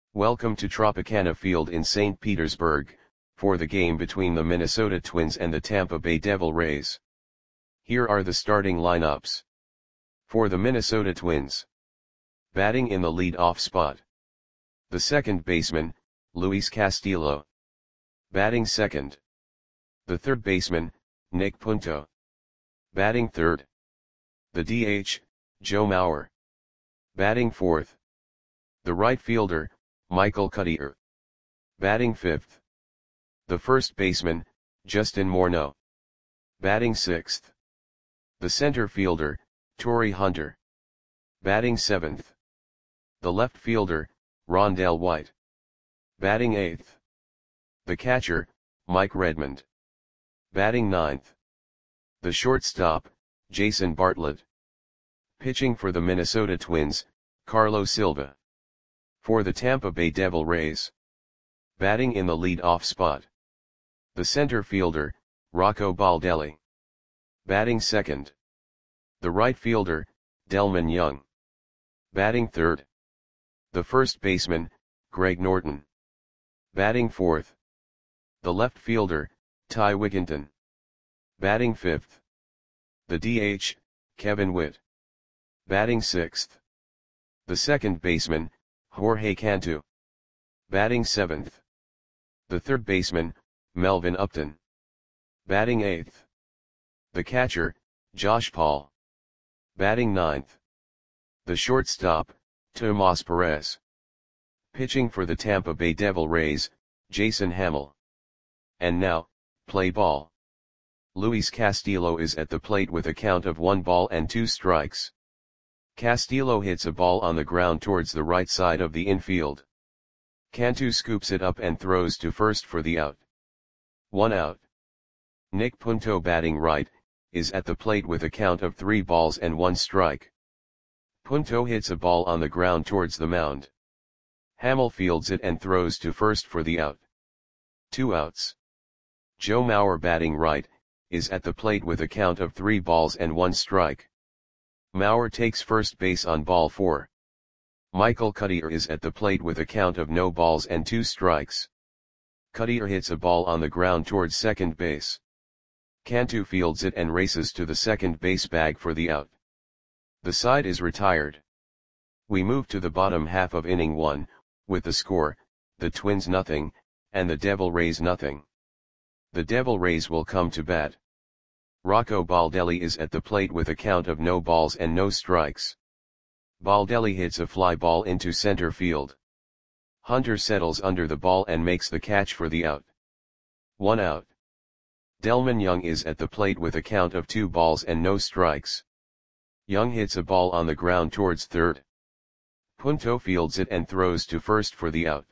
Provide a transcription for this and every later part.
Welcome to Tropicana Field in St. Petersburg, for the game between the Minnesota Twins and the Tampa Bay Devil Rays. Here are the starting lineups. For the Minnesota Twins. Batting in the lead-off spot. The second baseman, Luis Castillo. Batting second. The third baseman, Nick Punto. Batting third. The DH, Joe Mauer. Batting fourth. The right fielder, Michael Cuddyer. Batting fifth. The first baseman, Justin Morneau. Batting sixth. The center fielder, Torii Hunter. Batting seventh. The left fielder, Rondell White. Batting eighth. The catcher, Mike Redmond. Batting ninth. The shortstop, Jason Bartlett. Pitching for the Minnesota Twins, Carlos Silva. For the Tampa Bay Devil Rays. Batting in the lead-off spot. The center fielder, Rocco Baldelli. Batting second. The right fielder, Delmon Young. Batting third. The first baseman, Greg Norton. Batting fourth. The left fielder, Ty Wigginton. Batting fifth. The DH, Kevin Witt. Batting sixth. The second baseman, Jorge Cantu. Batting seventh. The third baseman, Melvin Upton. Batting eighth. The catcher, Josh Paul. Batting ninth. The shortstop, Tomas Perez. Pitching for the Tampa Bay Devil Rays, Jason Hammel. And now, play ball. Luis Castillo is at the plate with a count of 1 ball and 2 strikes. Castillo hits a ball on the ground towards the right side of the infield. Cantu scoops it up and throws to first for the out. 1 out. Nick Punto, batting right, is at the plate with a count of 3 balls and 1 strike. Punto hits a ball on the ground towards the mound. Hammel fields it and throws to first for the out. 2 outs. Joe Mauer, batting right, is at the plate with a count of 3 balls and 1 strike. Mauer takes first base on ball 4. Michael Cuddyer is at the plate with a count of no balls and 2 strikes. Cuddyer hits a ball on the ground towards second base. Cantu fields it and races to the second base bag for the out. The side is retired. We move to the bottom half of inning 1, with the score, the Twins nothing, and the Devil Rays nothing. The Devil Rays will come to bat. Rocco Baldelli is at the plate with a count of no balls and no strikes. Baldelli hits a fly ball into center field. Hunter settles under the ball and makes the catch for the out. 1 out. Delmon Young is at the plate with a count of 2 balls and no strikes. Young hits a ball on the ground towards third. Punto fields it and throws to first for the out.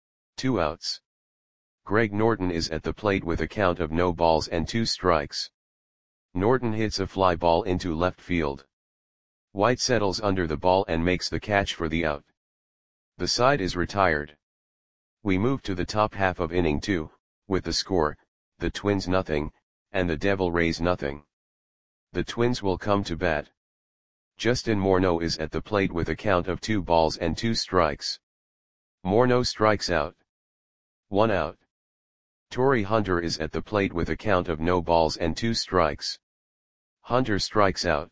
2 outs. Greg Norton is at the plate with a count of no balls and 2 strikes. Norton hits a fly ball into left field. White settles under the ball and makes the catch for the out. The side is retired. We move to the top half of inning 2, with the score, the Twins nothing, and the Devil Rays nothing. The Twins will come to bat. Justin Morneau is at the plate with a count of 2 balls and 2 strikes. Morneau strikes out. 1 out. Torii Hunter is at the plate with a count of no balls and 2 strikes. Hunter strikes out.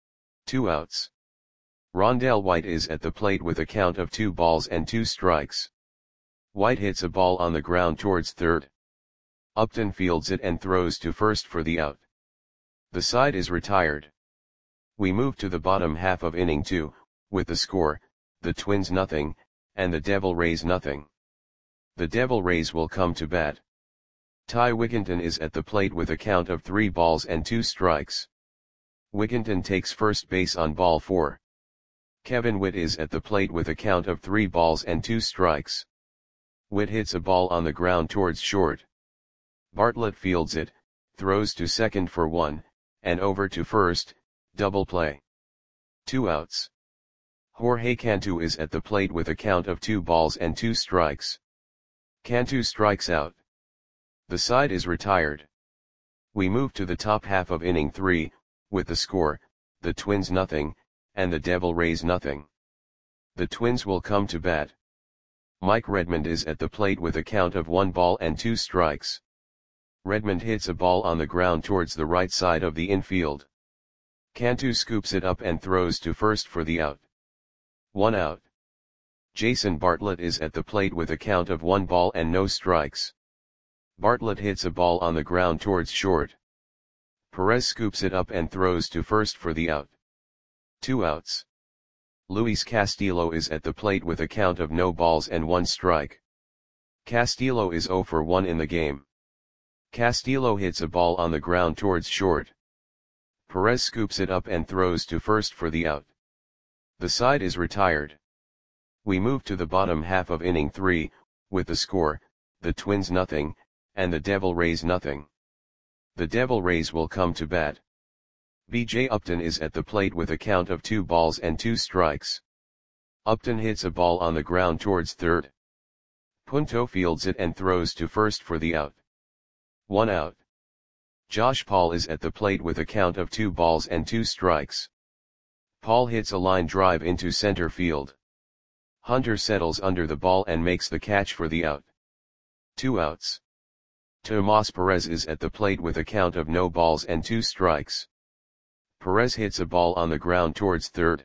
2 outs. Rondell White is at the plate with a count of 2 balls and 2 strikes. White hits a ball on the ground towards third. Upton fields it and throws to first for the out. The side is retired. We move to the bottom half of inning 2, with the score, the Twins nothing, and the Devil Rays nothing. The Devil Rays will come to bat. Ty Wigginton is at the plate with a count of 3 balls and 2 strikes. Wigginton takes first base on ball 4. Kevin Witt is at the plate with a count of 3 balls and 2 strikes. Witt hits a ball on the ground towards short. Bartlett fields it, throws to second for 1, and over to first, double play. 2 outs. Jorge Cantu is at the plate with a count of 2 balls and 2 strikes. Cantu strikes out. The side is retired. We move to the top half of inning 3, with the score, the Twins nothing, and the Devil Rays nothing. The Twins will come to bat. Mike Redmond is at the plate with a count of 1 ball and 2 strikes. Redmond hits a ball on the ground towards the right side of the infield. Cantu scoops it up and throws to first for the out. 1 out. Jason Bartlett is at the plate with a count of 1 ball and no strikes. Bartlett hits a ball on the ground towards short. Perez scoops it up and throws to first for the out. 2 outs. Luis Castillo is at the plate with a count of no balls and 1 strike. Castillo is 0 for 1 in the game. Castillo hits a ball on the ground towards short. Perez scoops it up and throws to first for the out. The side is retired. We move to the bottom half of inning 3, with the score, the Twins nothing, and the Devil Rays nothing. The Devil Rays will come to bat. B.J. Upton is at the plate with a count of 2 balls and 2 strikes. Upton hits a ball on the ground towards third. Punto fields it and throws to first for the out. 1 out. Josh Paul is at the plate with a count of 2 balls and 2 strikes. Paul hits a line drive into center field. Hunter settles under the ball and makes the catch for the out. 2 outs. Tomas Perez is at the plate with a count of no balls and 2 strikes. Perez hits a ball on the ground towards third.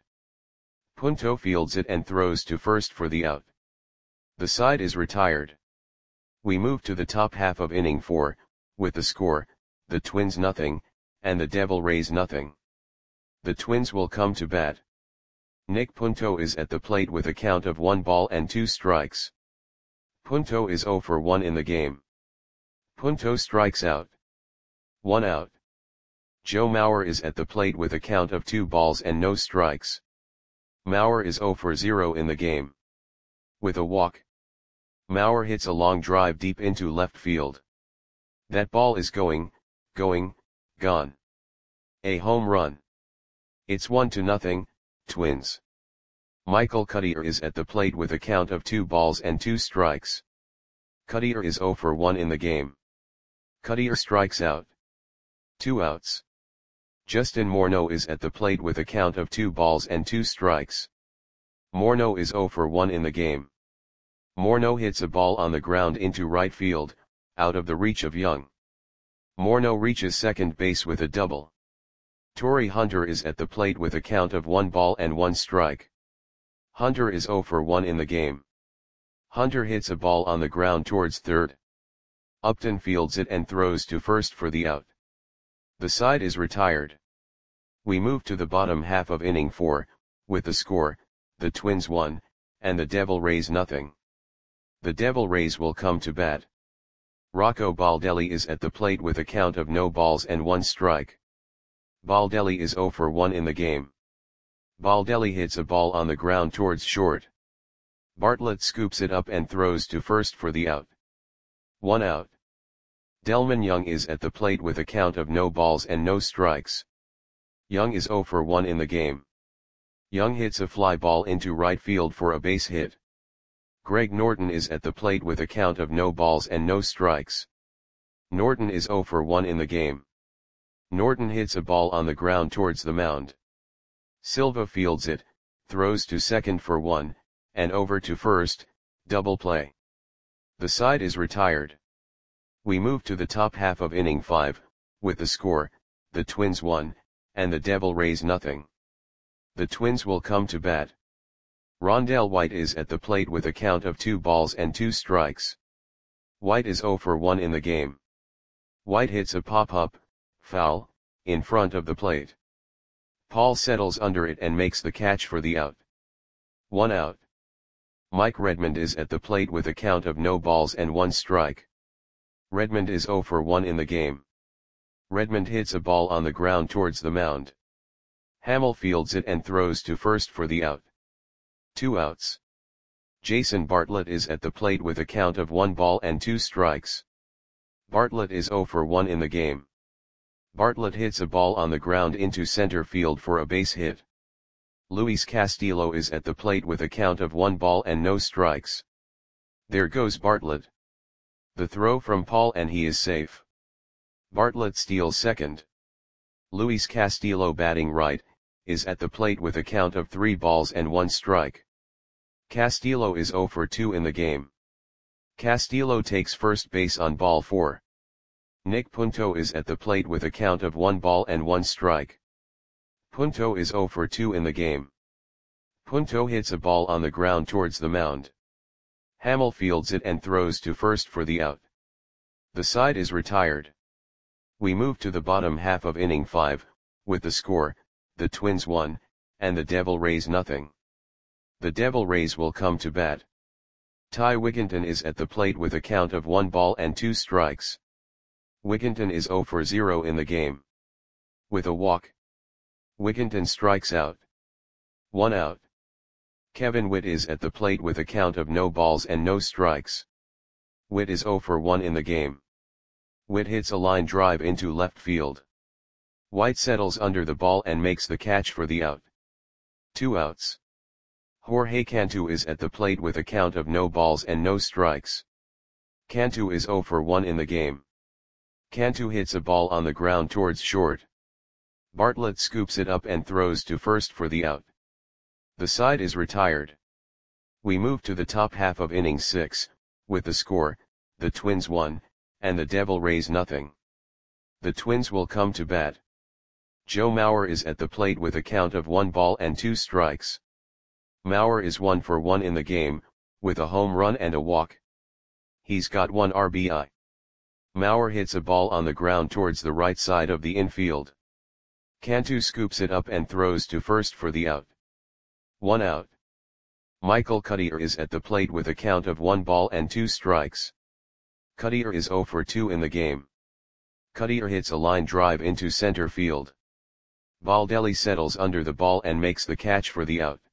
Punto fields it and throws to first for the out. The side is retired. We move to the top half of inning 4, with the score, the Twins nothing, and the Devil Rays nothing. The Twins will come to bat. Nick Punto is at the plate with a count of 1 ball and 2 strikes. Punto is 0 for 1 in the game. Punto strikes out. 1 out. Joe Mauer is at the plate with a count of 2 balls and no strikes. Mauer is 0 for 0 in the game. With a walk. Mauer hits a long drive deep into left field. That ball is going, gone. A home run. It's 1-0, Twins. Michael Cuddyer is at the plate with a count of 2 balls and 2 strikes. Cuddyer is 0 for 1 in the game. Cuddyer strikes out. 2 outs. Justin Morneau is at the plate with a count of 2 balls and 2 strikes. Morneau is 0 for 1 in the game. Morneau hits a ball on the ground into right field, out of the reach of Young. Morneau reaches second base with a double. Torrey Hunter is at the plate with a count of 1 ball and 1 strike. Hunter is 0 for 1 in the game. Hunter hits a ball on the ground towards third. Upton fields it and throws to first for the out. The side is retired. We move to the bottom half of inning 4, with the score, the Twins 1, and the Devil Rays nothing. The Devil Rays will come to bat. Rocco Baldelli is at the plate with a count of no balls and 1 strike. Baldelli is 0 for 1 in the game. Baldelli hits a ball on the ground towards short. Bartlett scoops it up and throws to first for the out. 1 out. Delmon Young is at the plate with a count of no balls and no strikes. Young is 0 for 1 in the game. Young hits a fly ball into right field for a base hit. Greg Norton is at the plate with a count of no balls and no strikes. Norton is 0 for 1 in the game. Norton hits a ball on the ground towards the mound. Silva fields it, throws to second for 1, and over to first, double play. The side is retired. We move to the top half of inning 5, with the score, the Twins 1, and the Devil Rays nothing. The Twins will come to bat. Rondell White is at the plate with a count of 2 balls and 2 strikes. White is 0 for 1 in the game. White hits a pop-up, foul, in front of the plate. Paul settles under it and makes the catch for the out. 1 out. Mike Redmond is at the plate with a count of no balls and 1 strike. Redmond is 0 for 1 in the game. Redmond hits a ball on the ground towards the mound. Hamill fields it and throws to first for the out. 2 outs. Jason Bartlett is at the plate with a count of 1 ball and 2 strikes. Bartlett is 0 for 1 in the game. Bartlett hits a ball on the ground into center field for a base hit. Luis Castillo is at the plate with a count of 1 ball and no strikes. There goes Bartlett. The throw from Paul and he is safe. Bartlett steals second. Luis Castillo batting right, is at the plate with a count of 3 balls and 1 strike. Castillo is 0 for 2 in the game. Castillo takes first base on ball 4. Nick Punto is at the plate with a count of 1 ball and 1 strike. Punto is 0 for 2 in the game. Punto hits a ball on the ground towards the mound. Hamel fields it and throws to first for the out. The side is retired. We move to the bottom half of inning 5, with the score, the Twins 1, and the Devil Rays nothing. The Devil Rays will come to bat. Ty Wigginton is at the plate with a count of 1 ball and 2 strikes. Wigginton is 0 for 0 in the game. With a walk, Wigginton strikes out. 1 out. Kevin Witt is at the plate with a count of no balls and no strikes. Witt is 0 for 1 in the game. Witt hits a line drive into left field. White settles under the ball and makes the catch for the out. 2 outs. Jorge Cantu is at the plate with a count of no balls and no strikes. Cantu is 0 for 1 in the game. Cantu hits a ball on the ground towards short. Bartlett scoops it up and throws to first for the out. The side is retired. We move to the top half of inning 6, with the score, the Twins 1, and the Devil Rays nothing. The Twins will come to bat. Joe Mauer is at the plate with a count of 1 ball and 2 strikes. Mauer is 1 for 1 in the game, with a home run and a walk. He's got 1 RBI. Mauer hits a ball on the ground towards the right side of the infield. Cantu scoops it up and throws to first for the out. 1 out. Michael Cuddyer is at the plate with a count of 1 ball and 2 strikes. Cuddyer is 0 for 2 in the game. Cuddyer hits a line drive into center field. Baldelli settles under the ball and makes the catch for the out.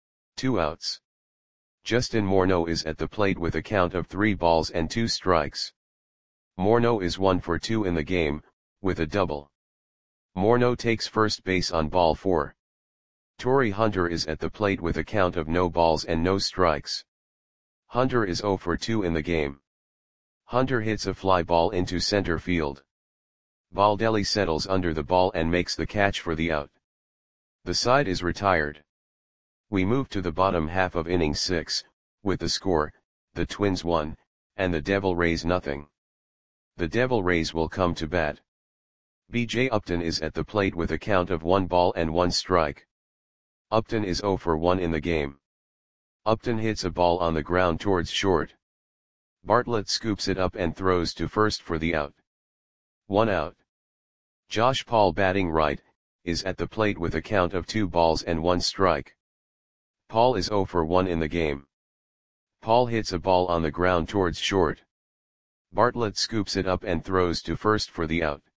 2 outs. Justin Morneau is at the plate with a count of 3 balls and 2 strikes. Morneau is 1 for 2 in the game, with a double. Morneau takes first base on ball 4. Torrey Hunter is at the plate with a count of no balls and no strikes. Hunter is 0 for 2 in the game. Hunter hits a fly ball into center field. Baldelli settles under the ball and makes the catch for the out. The side is retired. We move to the bottom half of inning 6, with the score, the Twins 1, and the Devil Rays nothing. The Devil Rays will come to bat. B.J. Upton is at the plate with a count of 1 ball and 1 strike. Upton is 0 for 1 in the game. Upton hits a ball on the ground towards short. Bartlett scoops it up and throws to first for the out. 1 out. Josh Paul, batting right, is at the plate with a count of 2 balls and 1 strike. Paul is 0 for 1 in the game. Paul hits a ball on the ground towards short. Bartlett scoops it up and throws to first for the out.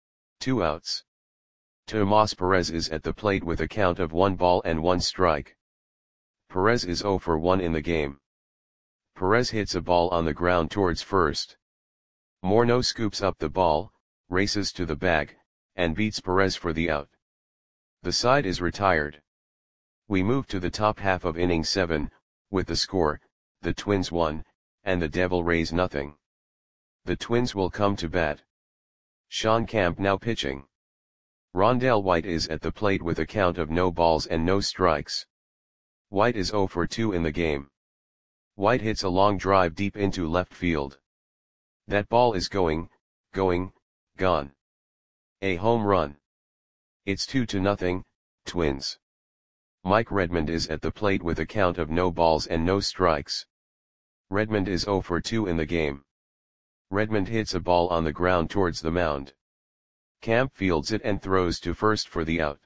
2 outs. Tomas Perez is at the plate with a count of 1 ball and 1 strike. Perez is 0 for 1 in the game. Perez hits a ball on the ground towards first. Morneau scoops up the ball, races to the bag, and beats Perez for the out. The side is retired. We move to the top half of inning 7, with the score, the Twins 1, and the Devil Rays nothing. The Twins will come to bat. Sean Camp now pitching. Rondell White is at the plate with a count of no balls and no strikes. White is 0 for 2 in the game. White hits a long drive deep into left field. That ball is going, gone. A home run. It's 2-0, Twins. Mike Redmond is at the plate with a count of no balls and no strikes. Redmond is 0 for 2 in the game. Redmond hits a ball on the ground towards the mound. Camp fields it and throws to first for the out.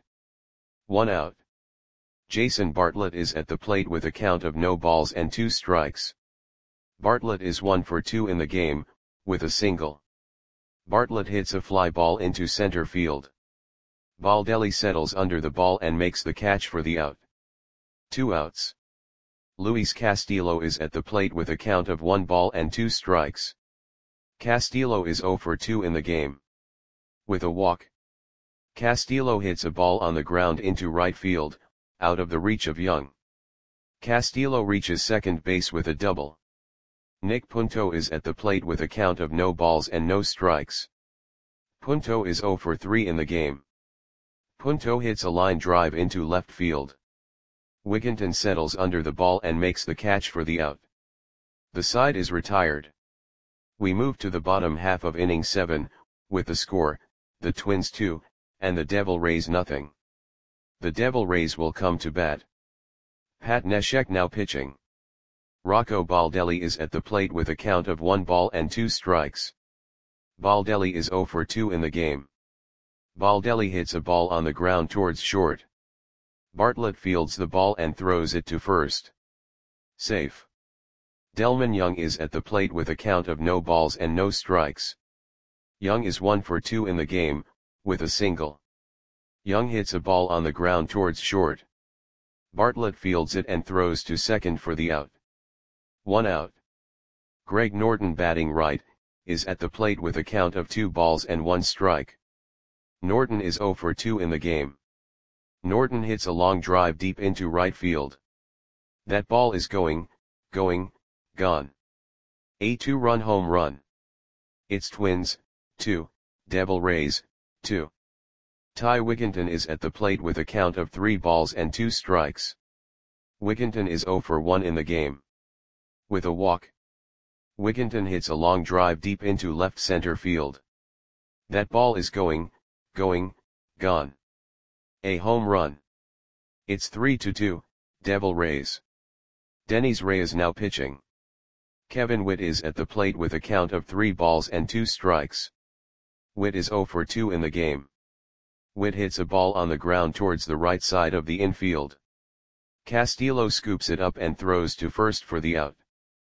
1 out. Jason Bartlett is at the plate with a count of no balls and 2 strikes. Bartlett is 1 for 2 in the game, with a single. Bartlett hits a fly ball into center field. Baldelli settles under the ball and makes the catch for the out. 2 outs. Luis Castillo is at the plate with a count of 1 ball and 2 strikes. Castillo is 0 for 2 in the game. With a walk, Castillo hits a ball on the ground into right field, out of the reach of Young. Castillo reaches second base with a double. Nick Punto is at the plate with a count of no balls and no strikes. Punto is 0 for 3 in the game. Punto hits a line drive into left field. Wigginton settles under the ball and makes the catch for the out. The side is retired. We move to the bottom half of inning 7, with the score, the Twins 2, and the Devil Rays nothing. The Devil Rays will come to bat. Pat Neshek now pitching. Rocco Baldelli is at the plate with a count of 1 ball and 2 strikes. Baldelli is 0 for 2 in the game. Baldelli hits a ball on the ground towards short. Bartlett fields the ball and throws it to first. Safe. Delman Young is at the plate with a count of no balls and no strikes. Young is 1 for 2 in the game, with a single. Young hits a ball on the ground towards short. Bartlett fields it and throws to second for the out. 1 out. Greg Norton batting right, is at the plate with a count of 2 balls and 1 strike. Norton is 0 for 2 in the game. Norton hits a long drive deep into right field. That ball is gone. A 2-run home run. It's Twins, 2, Devil Rays, 2. Ty Wigginton is at the plate with a count of 3 balls and 2 strikes. Wigginton is 0 for 1 in the game. With a walk. Wigginton hits a long drive deep into left center field. That ball is gone. A home run. It's 3-2, Devil Rays. Denny's Reyes now pitching. Kevin Witt is at the plate with a count of 3 balls and 2 strikes. Witt is 0 for 2 in the game. Witt hits a ball on the ground towards the right side of the infield. Castillo scoops it up and throws to first for the out.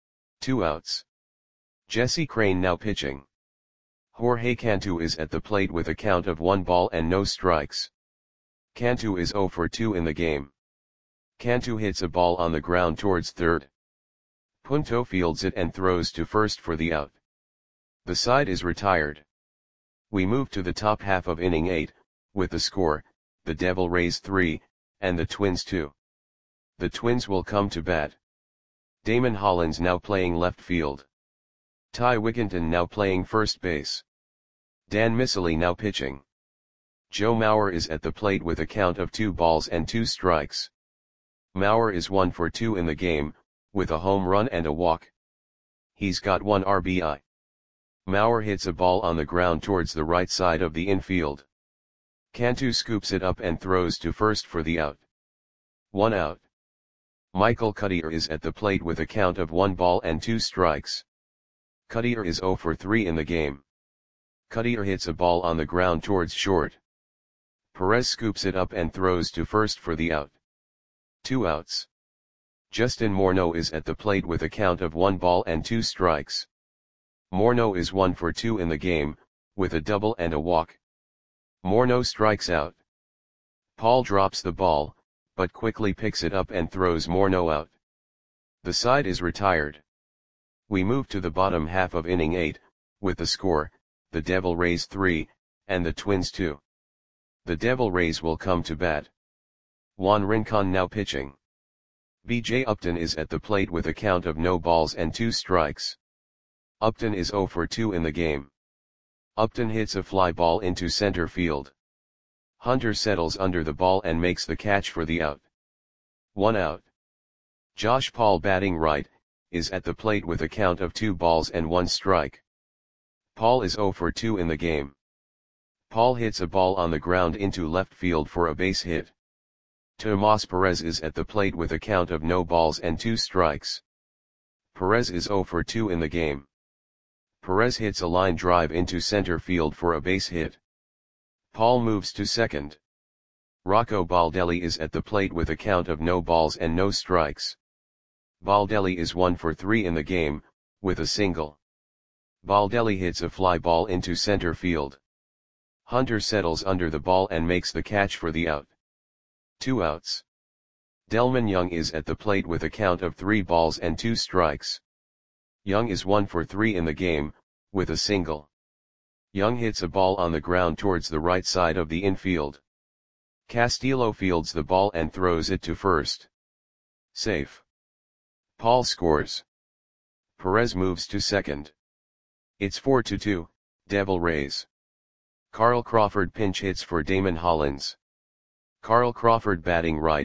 2 outs. Jesse Crain now pitching. Jorge Cantu is at the plate with a count of 1 ball and no strikes. Cantu is 0 for 2 in the game. Cantu hits a ball on the ground towards third. Punto fields it and throws to first for the out. The side is retired. We move to the top half of inning 8, with the score, the Devil Rays 3, and the Twins 2. The Twins will come to bat. Damon Hollins now playing left field. Ty Wigginton now playing first base. Dan Miceli now pitching. Joe Mauer is at the plate with a count of 2 balls and 2 strikes. Mauer is 1 for 2 in the game, with a home run and a walk. He's got 1 RBI. Mauer hits a ball on the ground towards the right side of the infield. Cantu scoops it up and throws to first for the out. 1 out. Michael Cuddyer is at the plate with a count of 1 ball and 2 strikes. Cuddyer is 0 for 3 in the game. Cuddyer hits a ball on the ground towards short. Perez scoops it up and throws to first for the out. 2 outs. Justin Morneau is at the plate with a count of 1 ball and 2 strikes. Morneau is 1 for 2 in the game, with a double and a walk. Morneau strikes out. Paul drops the ball, but quickly picks it up and throws Morneau out. The side is retired. We move to the bottom half of inning 8, with the score, the Devil Rays 3, and the Twins 2. The Devil Rays will come to bat. Juan Rincon now pitching. B.J. Upton is at the plate with a count of no balls and 2 strikes. Upton is 0 for 2 in the game. Upton hits a fly ball into center field. Hunter settles under the ball and makes the catch for the out. 1 out. Josh Paul batting right, is at the plate with a count of 2 balls and 1 strike. Paul is 0 for 2 in the game. Paul hits a ball on the ground into left field for a base hit. Tomas Perez is at the plate with a count of no balls and 2 strikes. Perez is 0 for 2 in the game. Perez hits a line drive into center field for a base hit. Paul moves to second. Rocco Baldelli is at the plate with a count of no balls and no strikes. Baldelli is 1 for 3 in the game, with a single. Baldelli hits a fly ball into center field. Hunter settles under the ball and makes the catch for the out. 2 outs. Delman Young is at the plate with a count of 3 balls and 2 strikes. Young is 1 for 3 in the game, with a single. Young hits a ball on the ground towards the right side of the infield. Castillo fields the ball and throws it to first. Safe. Paul scores. Perez moves to second. It's 4-2, Devil Rays. Carl Crawford pinch hits for Damon Hollins. Carl Crawford batting right,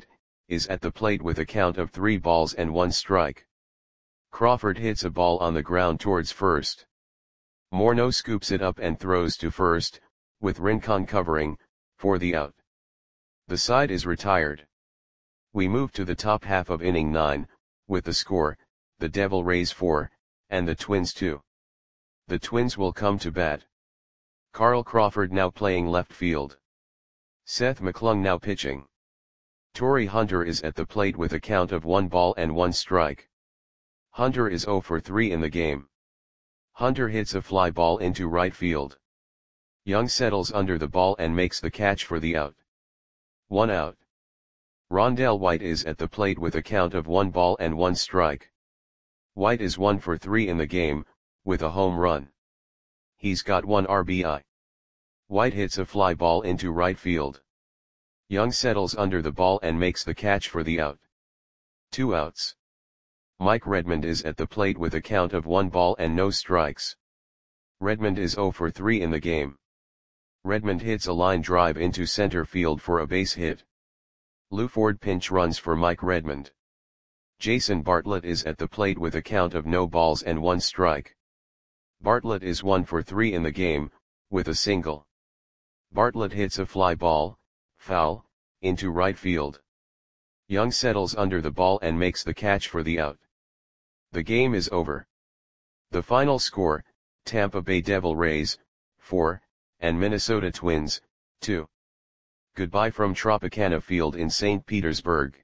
is at the plate with a count of 3 balls and 1 strike. Crawford hits a ball on the ground towards first. Morneau scoops it up and throws to first, with Rincon covering, for the out. The side is retired. We move to the top half of inning 9, with the score, the Devil Rays 4, and the Twins 2. The Twins will come to bat. Carl Crawford now playing left field. Seth McClung now pitching. Torii Hunter is at the plate with a count of 1 ball and 1 strike. Hunter is 0 for 3 in the game. Hunter hits a fly ball into right field. Young settles under the ball and makes the catch for the out. 1 out. Rondell White is at the plate with a count of 1 ball and 1 strike. White is 1 for 3 in the game, with a home run. He's got 1 RBI. White hits a fly ball into right field. Young settles under the ball and makes the catch for the out. 2 outs. Mike Redmond is at the plate with a count of 1 ball and no strikes. Redmond is 0 for 3 in the game. Redmond hits a line drive into center field for a base hit. Lou Ford pinch runs for Mike Redmond. Jason Bartlett is at the plate with a count of no balls and 1 strike. Bartlett is 1 for 3 in the game, with a single. Bartlett hits a fly ball, foul, into right field. Young settles under the ball and makes the catch for the out. The game is over. The final score, Tampa Bay Devil Rays, 4, and Minnesota Twins, 2. Goodbye from Tropicana Field in St. Petersburg.